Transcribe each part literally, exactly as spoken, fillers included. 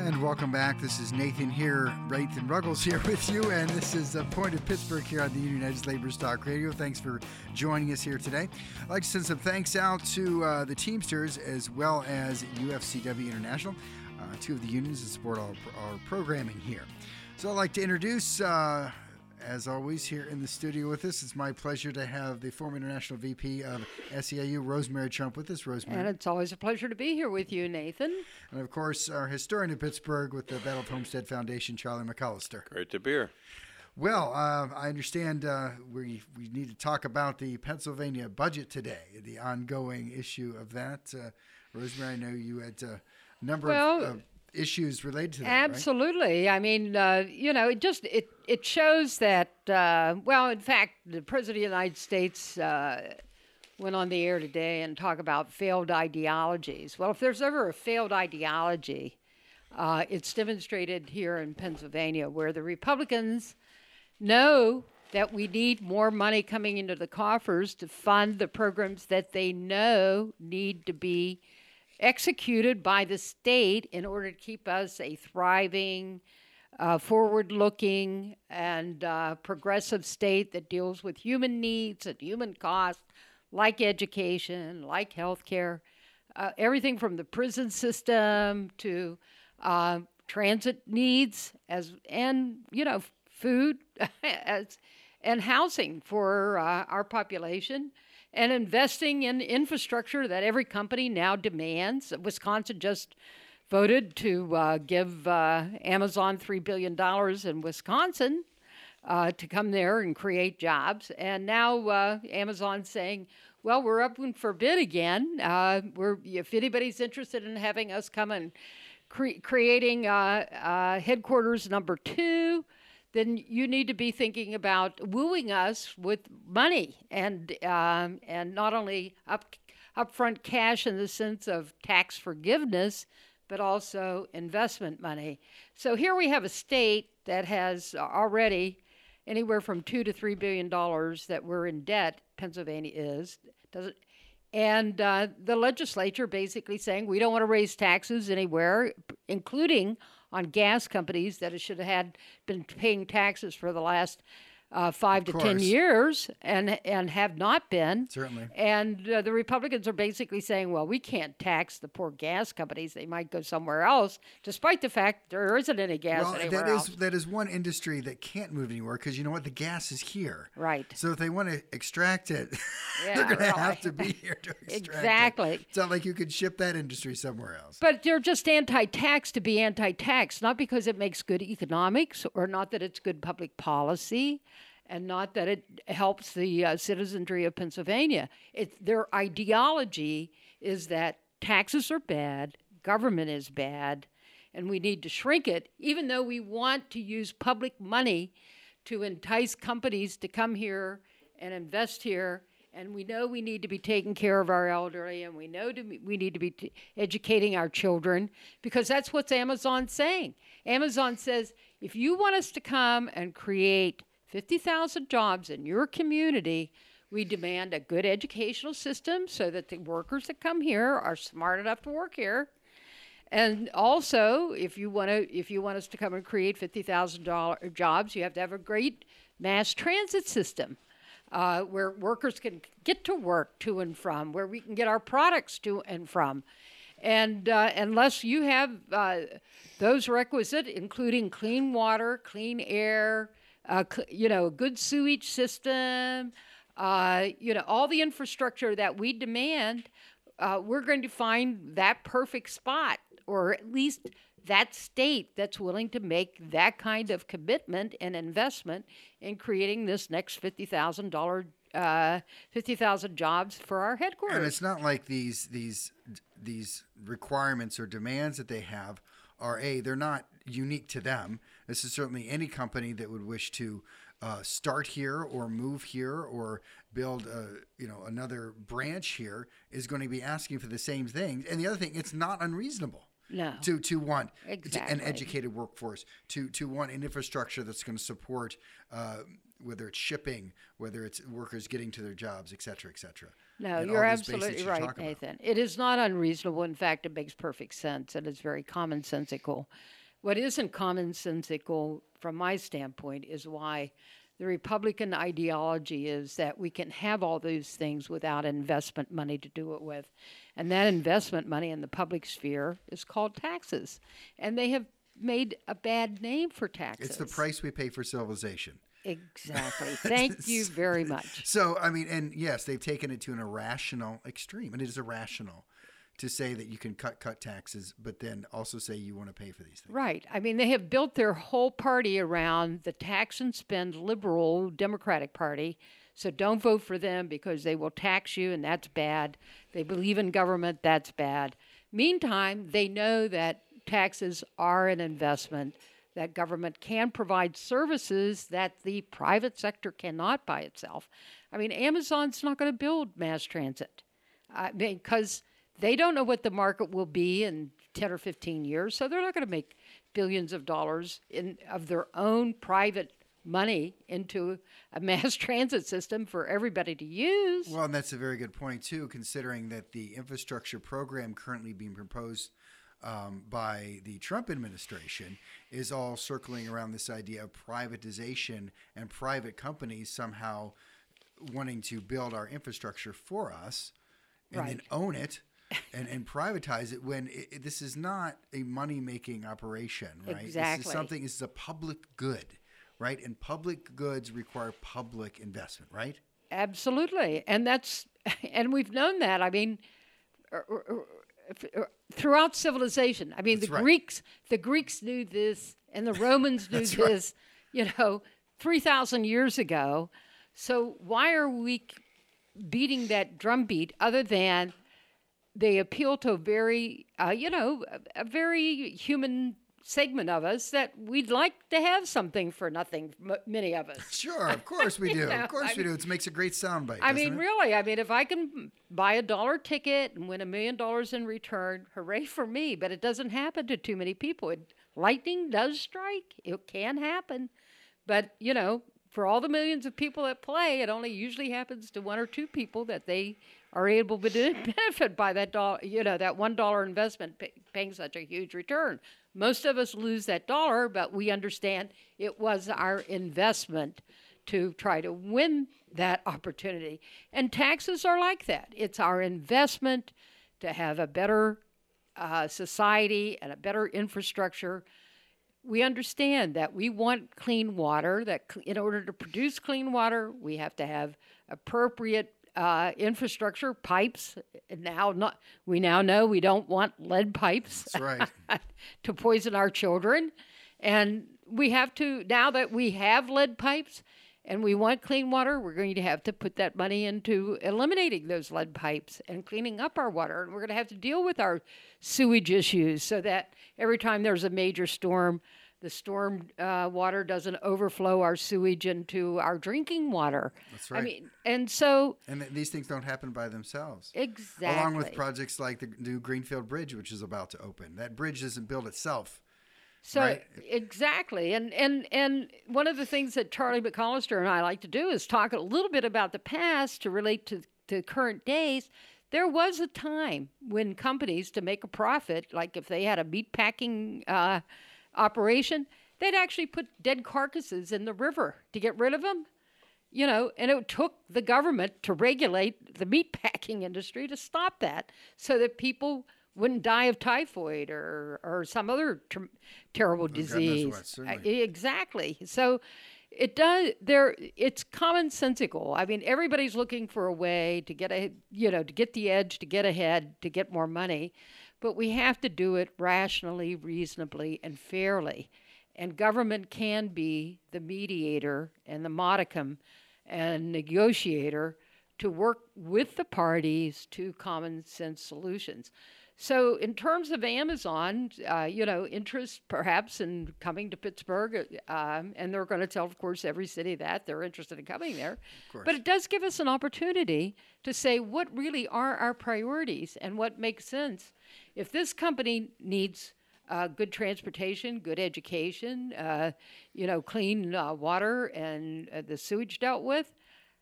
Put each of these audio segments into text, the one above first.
And welcome back. This is Nathan here, Nathan Ruggles here with you, and this is uh, Point of Pittsburgh here on the United Labor's Talk Radio. Thanks for joining us here today. I'd like to send some thanks out to uh, the Teamsters as well as U F C W International, uh, two of the unions that support our, our programming here. So I'd like to introduce, uh, as always, here in the studio with us, it's my pleasure to have the former International V P of S E I U, Rosemary Trump, with us. Rosemary. And it's always a pleasure to be here with you, Nathan. And, of course, our historian of Pittsburgh with the Battle of Homestead Foundation, Charlie McAllister. Great to be here. Well, uh, I understand uh, we we need to talk about the Pennsylvania budget today, the ongoing issue of that. Uh, Rosemary, I know you had a number well, of uh, issues related to that, absolutely. Right? I mean, uh, you know, it just it it shows that. Uh, well, in fact, the President of the United States uh, went on the air today and talked about failed ideologies. Well, if there's ever a failed ideology, uh, it's demonstrated here in Pennsylvania, where the Republicans know that we need more money coming into the coffers to fund the programs that they know need to be executed by the state in order to keep us a thriving, uh, forward-looking, and uh, progressive state that deals with human needs and human costs, like education, like healthcare, uh, everything from the prison system to uh, transit needs, as and you know, food as and housing for uh, our population. And investing in infrastructure that every company now demands. Wisconsin just voted to uh, give uh, Amazon three billion dollars in Wisconsin uh, to come there and create jobs. And now uh, Amazon's saying, well, we're up for bid again. Uh, we're if anybody's interested in having us come and cre- creating uh, uh, headquarters number two, then you need to be thinking about wooing us with money and um, and not only up upfront cash in the sense of tax forgiveness, but also investment money. So here we have a state that has already anywhere from two to three billion dollars that we're in debt. Pennsylvania is does it, and uh, the legislature basically saying we don't want to raise taxes anywhere, including on gas companies that should have had been paying taxes for the last uh, five to ten years and and have not been. Certainly. And uh, the Republicans are basically saying, well, we can't tax the poor gas companies. They might go somewhere else, despite the fact there isn't any gas well, anywhere that else. is that is one industry that can't move anywhere because you know what? The gas is here. Right. So if they want to extract it, Yeah, they're going to really. have to be here to extract Exactly. it. It's not like you could ship that industry somewhere else. But they're just anti-tax to be anti-tax, not because it makes good economics or not that it's good public policy and not that it helps the uh, citizenry of Pennsylvania. It, their ideology is that taxes are bad, government is bad, and we need to shrink it, even though we want to use public money to entice companies to come here and invest here. And we know we need to be taking care of our elderly, and we know to be, we need to be t- educating our children, because that's what Amazon's saying. Amazon says, if you want us to come and create fifty thousand jobs in your community, we demand a good educational system so that the workers that come here are smart enough to work here. And also, if you want to, if you want us to come and create fifty thousand jobs, you have to have a great mass transit system. Uh, where workers can get to work to and from, where we can get our products to and from. And uh, unless you have uh, those requisite, including clean water, clean air, uh, cl- you know, a good sewage system, uh, you know, all the infrastructure that we demand, uh, we're going to find that perfect spot, or at least that state that's willing to make that kind of commitment and investment in creating this next fifty thousand dollars, uh, fifty thousand jobs for our headquarters. And it's not like these these these requirements or demands that they have are a they're not unique to them. This is certainly any company that would wish to uh, start here or move here or build a, you know another branch here is going to be asking for the same things. And the other thing, it's not unreasonable. No. To to want Exactly. an educated workforce, to to want an infrastructure that's going to support uh, whether it's shipping, whether it's workers getting to their jobs, et cetera, et cetera. No, and you're all those basics absolutely you right, talk about. Nathan. It is not unreasonable. In fact, it makes perfect sense, and it's very commonsensical. What isn't commonsensical, from my standpoint, is why the Republican ideology is that we can have all those things without investment money to do it with. And that investment money in the public sphere is called taxes. And they have made a bad name for taxes. It's the price we pay for civilization. Exactly. Thank you very much. So, I mean, and yes, they've taken it to an irrational extreme, and it is irrational to say that you can cut cut taxes, but then also say you want to pay for these things. Right. I mean, they have built their whole party around the tax and spend liberal Democratic Party. So don't vote for them because they will tax you, and that's bad. They believe in government, that's bad. Meantime, they know that taxes are an investment, that government can provide services that the private sector cannot by itself. I mean, Amazon's not going to build mass transit uh, because they don't know what the market will be in ten or fifteen years, so they're not going to make billions of dollars in of their own private money into a mass transit system for everybody to use. Well, and that's a very good point, too, considering that the infrastructure program currently being proposed um, by the Trump administration is all circling around this idea of privatization and private companies somehow wanting to build our infrastructure for us and Right. then own it. And, and privatize it when it, it- this is not a money-making operation, right? This is Exactly. something, this is a public good, right? And public goods require public investment, right? Absolutely. And that's and we've known that. I mean er, er, er, f- er, throughout civilization. I mean That's the right. Greeks the Greeks knew this and the Romans knew That's right. this, you know, three thousand years ago. So why are we k- beating that drumbeat other than they appeal to a very, uh, you know, a, a very human segment of us that we'd like to have something for nothing, m- many of us. Sure, of course we do. You know, of course I we mean- do. It makes a great soundbite. I doesn't mean, it? really, I mean, if I can buy a dollar ticket and win a million dollars in return, hooray for me. But it doesn't happen to too many people. It, lightning does strike. It can happen. But, you know, for all the millions of people that play, it only usually happens to one or two people that they are able to benefit by that dollar, you know, that one dollar investment pay, paying such a huge return. Most of us lose that dollar, but we understand it was our investment to try to win that opportunity. And taxes are like that. It's our investment to have a better uh, society and a better infrastructure. We understand that we want clean water, that cl- in order to produce clean water, we have to have appropriate uh, infrastructure, pipes. And now, not, we now know we don't want lead pipes That's right. to poison our children. And we have to, now that we have lead pipes and we want clean water, we're going to have to put that money into eliminating those lead pipes and cleaning up our water. And we're going to have to deal with our sewage issues so that every time there's a major storm, the storm uh, water doesn't overflow our sewage into our drinking water. That's right. I mean, and so And th- these things don't happen by themselves. exactly. Along with projects like the new Greenfield Bridge, which is about to open. That bridge doesn't build itself. So right? exactly, and and and one of the things that Charlie McCollister and I like to do is talk a little bit about the past to relate to to current days. There was a time when companies, to make a profit, like if they had a meat packing uh, operation, they'd actually put dead carcasses in the river to get rid of them. You know, and it took the government to regulate the meat packing industry to stop that, so that people wouldn't die of typhoid or or some other ter- terrible knows disease. what, certainly. Uh, exactly. So it does. There, it's commonsensical. I mean, everybody's looking for a way to get a, you know, to get the edge, to get ahead, to get more money, but we have to do it rationally, reasonably, and fairly. And government can be the mediator and the modicum and negotiator to work with the parties to common sense solutions. So in terms of Amazon, uh, you know, interest perhaps in coming to Pittsburgh, um, and they're going to tell, of course, every city that they're interested in coming there. course. But it does give us an opportunity to say what really are our priorities and what makes sense. If this company needs uh, good transportation, good education, uh, you know, clean uh, water and uh, the sewage dealt with,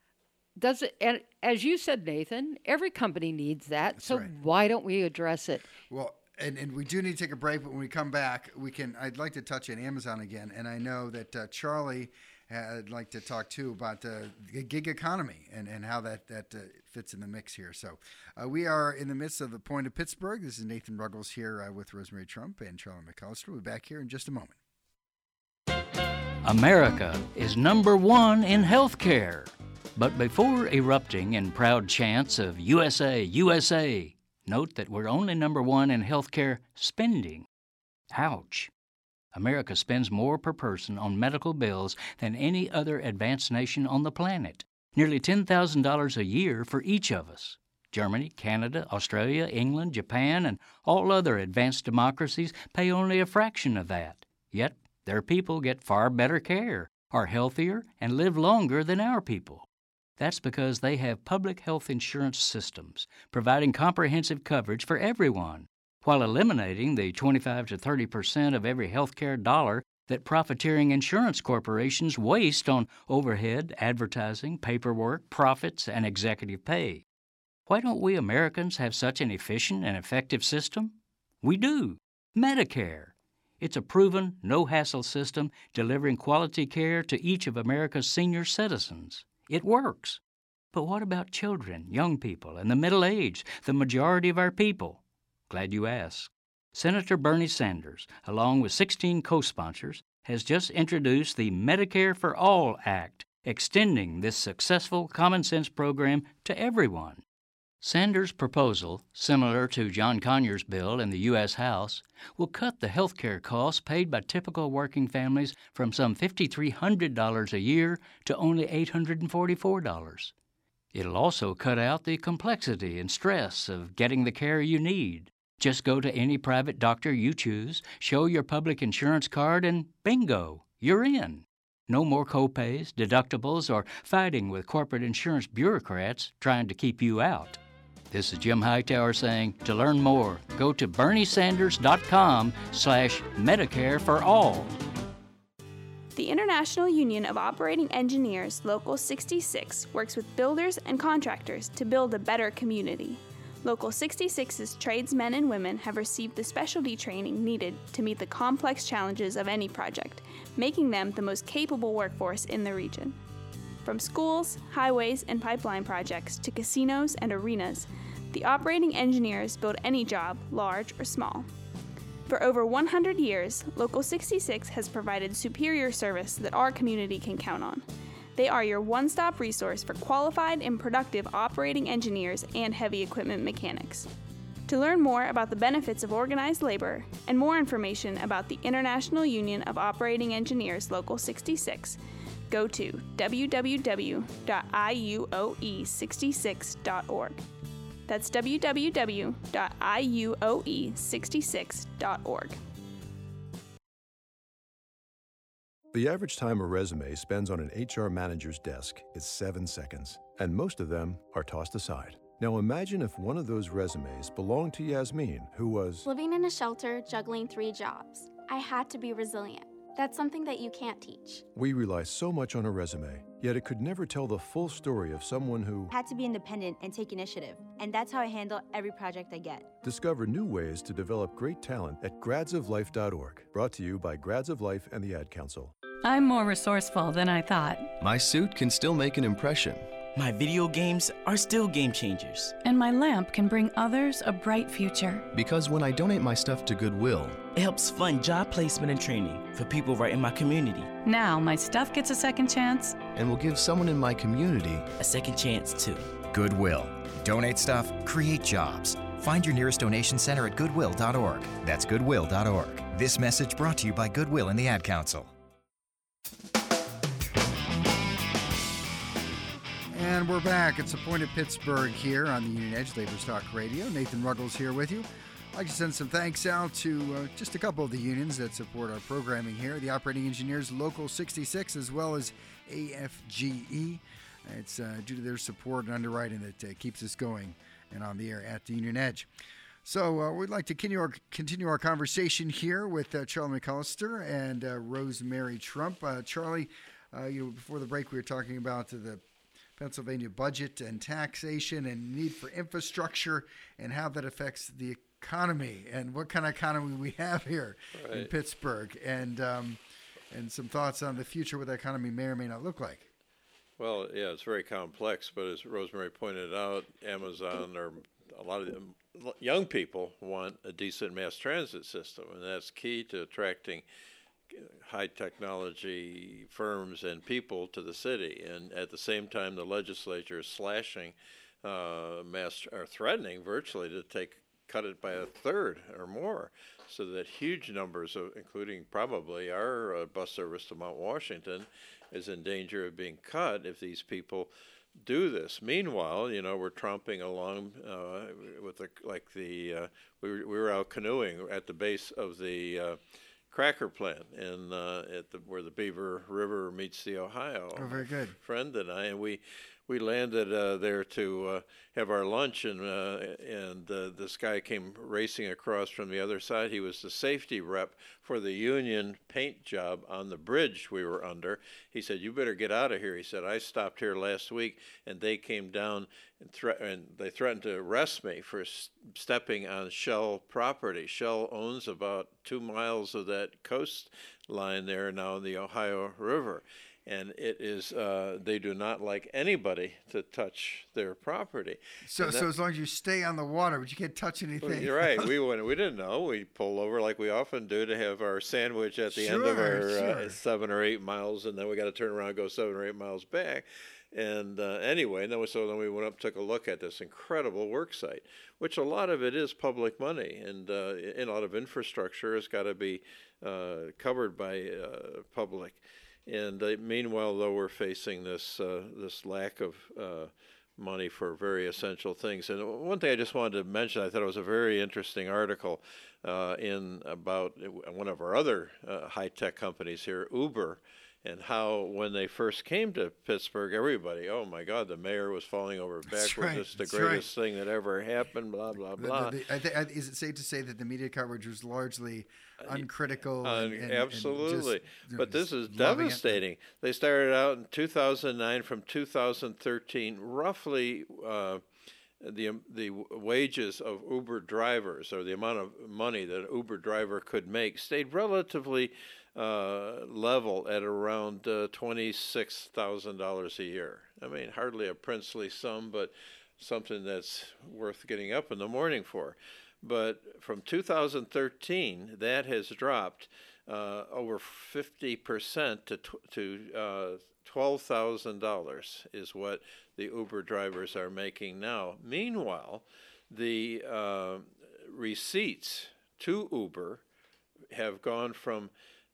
does it, and as you said, Nathan, every company needs that. That's so right. why don't we address it? Well, and, and we do need to take a break, but when we come back, we can. I'd like to touch on Amazon again, and I know that uh, Charlie I'd like to talk too about uh, the gig economy and, and how that, that uh, fits in the mix here. So uh, we are in the midst of the Point of Pittsburgh. This is Nathan Ruggles here uh, with Rosemary Trump and Charlie McAllister. We'll be back here in just a moment. America is number one in healthcare. But before erupting in proud chants of U S A, U S A, note that we're only number one in healthcare spending. Ouch. America spends more per person on medical bills than any other advanced nation on the planet. Nearly ten thousand dollars a year for each of us. Germany, Canada, Australia, England, Japan, and all other advanced democracies pay only a fraction of that. Yet, their people get far better care, are healthier, and live longer than our people. That's because they have public health insurance systems, providing comprehensive coverage for everyone, while eliminating the twenty-five to thirty percent of every healthcare dollar that profiteering insurance corporations waste on overhead, advertising, paperwork, profits, and executive pay. Why don't we Americans have such an efficient and effective system? We do. Medicare. It's a proven, no-hassle system delivering quality care to each of America's senior citizens. It works. But what about children, young people, and the middle-aged, the majority of our people? Glad you asked. Senator Bernie Sanders, along with sixteen co-sponsors, has just introduced the Medicare for All Act, extending this successful common-sense program to everyone. Sanders' proposal, similar to John Conyers' bill in the U S House, will cut the health care costs paid by typical working families from some five thousand three hundred dollars a year to only eight hundred forty-four dollars. It'll also cut out the complexity and stress of getting the care you need. Just go to any private doctor you choose, show your public insurance card, and bingo, you're in. No more copays, deductibles, or fighting with corporate insurance bureaucrats trying to keep you out. This is Jim Hightower saying, to learn more, go to berniesanders.com slash Medicare for All. The International Union of Operating Engineers Local sixty-six works with builders and contractors to build a better community. Local sixty-six's tradesmen and women have received the specialty training needed to meet the complex challenges of any project, making them the most capable workforce in the region. From schools, highways, and pipeline projects to casinos and arenas, the operating engineers build any job, large or small. For over one hundred years, Local sixty-six has provided superior service that our community can count on. They are your one-stop resource for qualified and productive operating engineers and heavy equipment mechanics. To learn more about the benefits of organized labor and more information about the International Union of Operating Engineers Local sixty-six, go to w w w dot i u o e sixty-six dot org. That's w w w dot i u o e sixty-six dot org. The average time a resume spends on an H R manager's desk is seven seconds, and most of them are tossed aside. Now imagine if one of those resumes belonged to Yasmin, who was living in a shelter, juggling three jobs. I had to be resilient. That's something that you can't teach. We rely so much on a resume, yet it could never tell the full story of someone who had to be independent and take initiative. And that's how I handle every project I get. Discover new ways to develop great talent at grads of life dot org. Brought to you by Grads of Life and the Ad Council. I'm more resourceful than I thought. My suit can still make an impression. My video games are still game changers. And my lamp can bring others a bright future. Because when I donate my stuff to Goodwill, it helps fund job placement and training for people right in my community. Now my stuff gets a second chance. And will give someone in my community a second chance too. Goodwill. Donate stuff, create jobs. Find your nearest donation center at goodwill dot org. That's goodwill dot org. This message brought to you by Goodwill and the Ad Council. And we're back. It's a Point of Pittsburgh here on the Union Edge Labor's Talk Radio. Nathan Ruggles here with you. I'd like to send some thanks out to uh, just a couple of the unions that support our programming here. The Operating Engineers Local sixty-six as well as A F G E. It's uh, due to their support and underwriting that uh, keeps us going and on the air at the Union Edge. So uh, we'd like to continue our, continue our conversation here with uh, Charlie McAllister and uh, Rosemary Trump. Uh, Charlie, uh, you know, before the break we were talking about the Pennsylvania budget and taxation and need for infrastructure and how that affects the economy and what kind of economy we have here right. in Pittsburgh, and um, and some thoughts on the future, what that economy may or may not look like. Well, yeah, it's very complex, but as Rosemary pointed out, Amazon or a lot of them, young people want a decent mass transit system, and that's key to attracting high technology firms and people to the city. And at the same time, the legislature is slashing uh, mass or threatening virtually to take cut it by a third or more, so that huge numbers of, including probably our uh, bus service to Mount Washington, is in danger of being cut if these people do this. Meanwhile, you know, we're tromping along uh, with the, like the, uh, we, were, we were out canoeing at the base of the uh, cracker plant in, uh, at the, where the Beaver River meets the Ohio. Oh, very good. Friend and I, and we, we landed uh, there to uh, have our lunch, and uh, and uh, this guy came racing across from the other side. He was the safety rep for the union paint job on the bridge we were under. He said, "You better get out of here." He said, "I stopped here last week, and they came down and, thre- and they threatened to arrest me for s- stepping on Shell property. Shell owns about two miles of that coastline there now in the Ohio River." And it is, uh, they do not like anybody to touch their property. So, that, so as long as you stay on the water, but you can't touch anything. Well, you're right. We went, we didn't know. We pull over like we often do to have our sandwich at the sure, end of our sure. uh, seven or eight miles, and then we got to turn around and go seven or eight miles back. And uh, anyway, and then we, so then we went up, took a look at this incredible work site, which a lot of it is public money, and, uh, and a lot of infrastructure has got to be uh, covered by uh, public. And uh, meanwhile, though, we're facing this uh, this lack of uh, money for very essential things. And one thing I just wanted to mention, I thought it was a very interesting article uh, in about one of our other uh, high-tech companies here, Uber, and how when they first came to Pittsburgh, everybody, oh my God, the mayor was falling over backwards. Right, it's the that's greatest right. thing that ever happened, blah, blah, blah. The, the, I th- I, is it safe to say that the media coverage was largely uncritical? Uh, and, and, absolutely. And just, you know, but this is loving devastating. It. They started out in two thousand nine. From two thousand thirteen, roughly uh, the the wages of Uber drivers, or the amount of money that an Uber driver could make, stayed relatively uh, level at around uh, twenty-six thousand dollars a year. I mean, hardly a princely sum, but something that's worth getting up in the morning for. But from two thousand thirteen, that has dropped uh, over fifty percent to tw- to uh, twelve thousand dollars is what the Uber drivers are making now. Meanwhile, the uh, receipts to Uber have gone from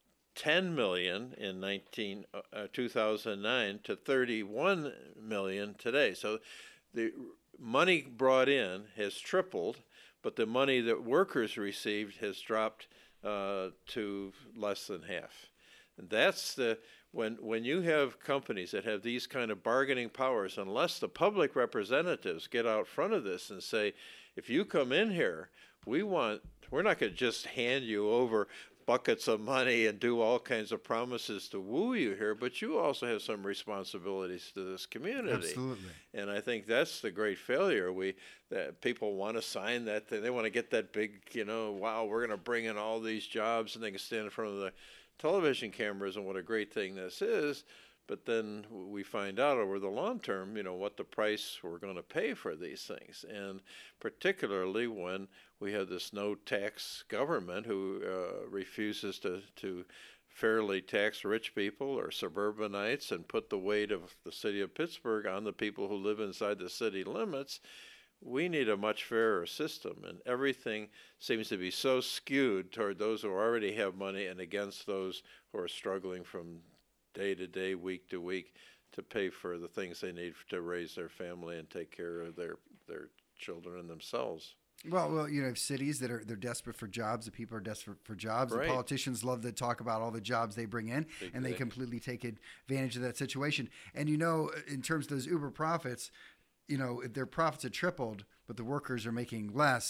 ten million dollars in nineteen, uh, two thousand nine to thirty-one million dollars today. So the money brought in has tripled, but the money that workers received has dropped uh, to less than half. And that's the when when you have companies that have these kind of bargaining powers, unless the public representatives get out front of this and say, if you come in here, we want we're not going to just hand you over buckets of money and do all kinds of promises to woo you here, but you also have some responsibilities to this community. Absolutely. And I think that's the great failure. We that people want to sign that thing. They want to get that big, you know, wow, we're going to bring in all these jobs, and they can stand in front of the television cameras and what a great thing this is. But then we find out over the long term, you know, what the price we're going to pay for these things. And particularly when we have this no-tax government who uh, refuses to, to fairly tax rich people or suburbanites and put the weight of the city of Pittsburgh on the people who live inside the city limits, we need a much fairer system. And everything seems to be so skewed toward those who already have money and against those who are struggling from day to day, week to week, to pay for the things they need to raise their family and take care of their their children and themselves. Well, well, you know, cities that are they're desperate for jobs. The people are desperate for jobs. Right. The politicians love to talk about all the jobs they bring in, Big and they thing. completely take advantage of that situation. And you know, in terms of those Uber profits, you know, their profits have tripled, but the workers are making less.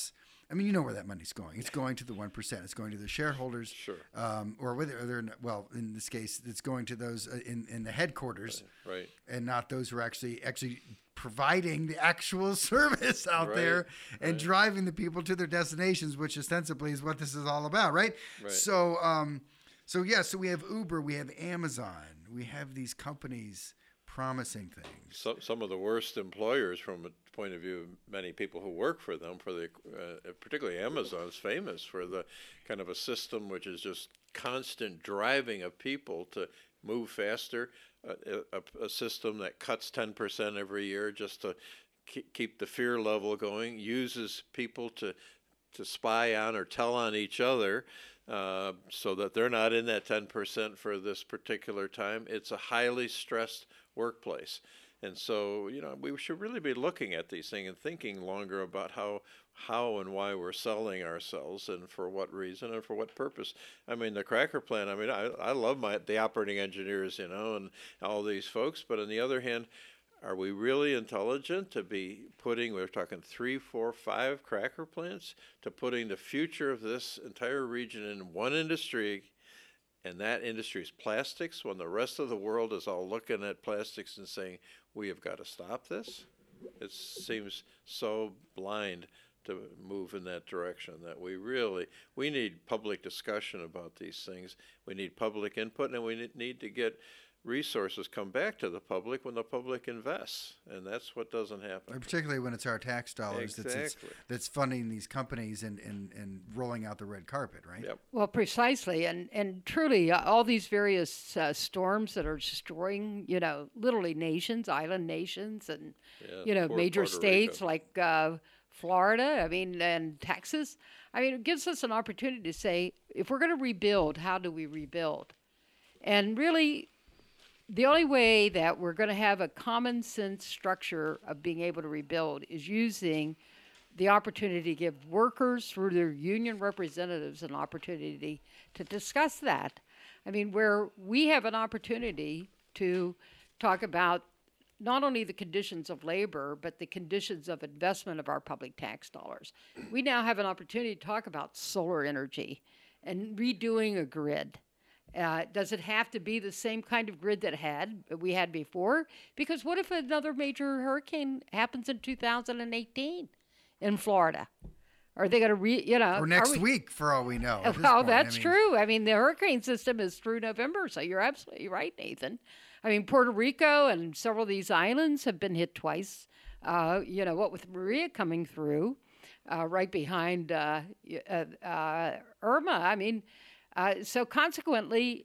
I mean, you know where that money's going. It's going to the one percent. It's going to the shareholders. Sure. Um, or whether they're, well, in this case, it's going to those uh, in, in the headquarters. Right. And not those who are actually actually providing the actual service out Right. there and Right. driving the people to their destinations, which ostensibly is what this is all about, right? Right. So, um, so yeah, so we have Uber, we have Amazon, we have these companies promising things. Some some of the worst employers, from a point of view of many people who work for them, for the uh, particularly Amazon is famous for the kind of a system which is just constant driving of people to move faster, uh, a, a system that cuts ten percent every year just to keep, keep the fear level going, uses people to to spy on or tell on each other, uh, so that they're not in that ten percent for this particular time. It's a highly stressed workplace. And so, you know, we should really be looking at these things and thinking longer about how how and why we're selling ourselves and for what reason and for what purpose. I mean, the Cracker Plant, I mean, I, I love my the operating engineers, you know, and all these folks. But on the other hand, are we really intelligent to be putting, we're talking three, four, five cracker plants, to putting the future of this entire region in one industry, and that industry is plastics, when the rest of the world is all looking at plastics and saying, we have got to stop this? It seems so blind to move in that direction that we really, we need public discussion about these things. We need public input, and we need to get resources come back to the public when the public invests, and that's what doesn't happen. Or particularly when it's our tax dollars Exactly. that's, that's that's funding these companies and, and, and rolling out the red carpet, right? Yep. Well, precisely, and and truly, uh, all these various uh, storms that are destroying, you know, literally nations, island nations, and Yeah, you know, poor major Puerto states Rico. like uh, Florida. I mean, and Texas. I mean, it gives us an opportunity to say, if we're going to rebuild, how do we rebuild? And really, the only way that we're going to have a common sense structure of being able to rebuild is using the opportunity to give workers through their union representatives an opportunity to discuss that. I mean, where we have an opportunity to talk about not only the conditions of labor, but the conditions of investment of our public tax dollars. We now have an opportunity to talk about solar energy and redoing a grid. Uh, does it have to be the same kind of grid that had we had before? Because what if another major hurricane happens in two thousand eighteen in Florida? Are they going to re, you know? Or next we, week, for all we know. at this Well, point. that's I mean, true. I mean, the hurricane system is through November, so you're absolutely right, Nathan. I mean, Puerto Rico and several of these islands have been hit twice. Uh, you know, what with Maria coming through uh, right behind uh, uh, uh, Irma. I mean, uh, so consequently,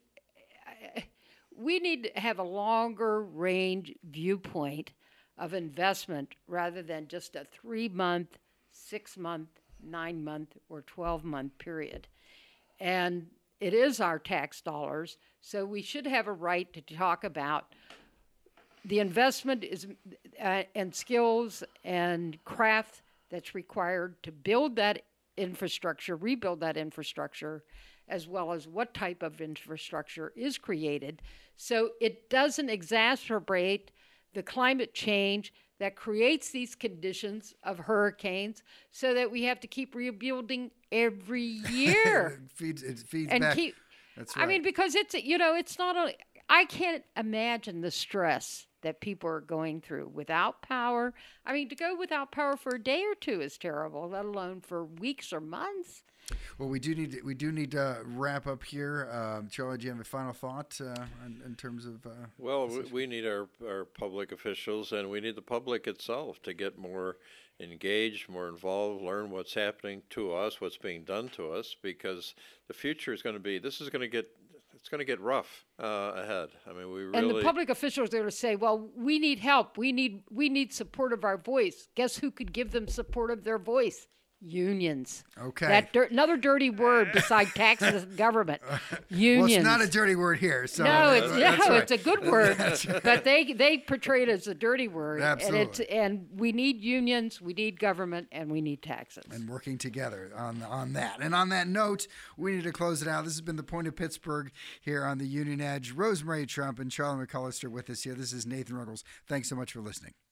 we need to have a longer range viewpoint of investment rather than just a three-month, six-month, nine-month, or twelve-month period. And it is our tax dollars, so we should have a right to talk about the investment is uh, and skills and craft that's required to build that infrastructure, rebuild that infrastructure, as well as what type of infrastructure is created, so it doesn't exacerbate the climate change that creates these conditions of hurricanes, so that we have to keep rebuilding every year. it feeds, it feeds and back. keep, That's right. I mean, because it's, you know, it's not only, I can't imagine the stress that people are going through without power. I mean, to go without power for a day or two is terrible, let alone for weeks or months. Well, we do need to, we do need to wrap up here. Um, Charlie, do you have a final thought uh, in, in terms of? Uh, Well, we, we need our, our public officials, and we need the public itself to get more engaged, more involved, learn what's happening to us, what's being done to us, because the future is going to be, this is going to get, it's going to get rough uh, ahead. I mean, we really. And the public officials are going to say, well, we need help. We need, we need support of our voice. Guess who could give them support of their voice? Unions. Okay. That dir- another dirty word beside taxes and government. Unions. Well, it's not a dirty word here. So no, it's that's, no, that's right. it's a good word, but they they portray it as a dirty word. Absolutely. And it's and we need unions, we need government, and we need taxes. And working together on on that. And on that note, we need to close it out. This has been the Point of Pittsburgh here on the Union Edge. Rosemary Trump and Charlie McCullister with us here. This is Nathan Ruggles. Thanks so much for listening.